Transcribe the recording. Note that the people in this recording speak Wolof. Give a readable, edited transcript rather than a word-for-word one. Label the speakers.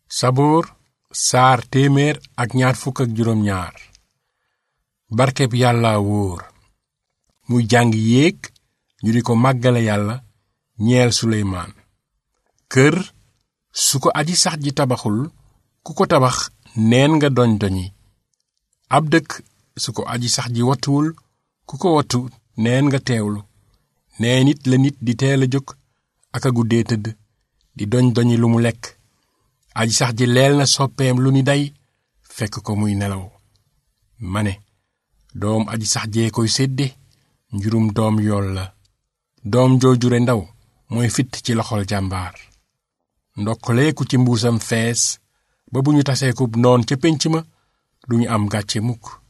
Speaker 1: saboor saar téeméer ak ñaar fukk ak juróom ñaar. barkeb yàlla wóor. muy jàng yéeg ñu di ko màggale yàlla ñeel suleymaan. kër su ko aji sax ji tabaxul ku ko tabax neen nga doñ doñi. ab dëkk su ko aji sax ji wattuwul ku ko wattu neen nga teewlu. nee nit la nit di teel a jóg ak a guddee tëdd di doñ doñi lu mu lekk. aji sax ji leel na soppeem lu ni day fekk ko muy nelaw. ma ne doom aji sax jee koy sédde njurum doom yool la. doom joojure ndaw mooy fitt ci loxol jàmbaar. ndokkoleeku ci mbuusam fees ba bu ñu tasee kub noon ca pénc ma duñu am gàcce mukk.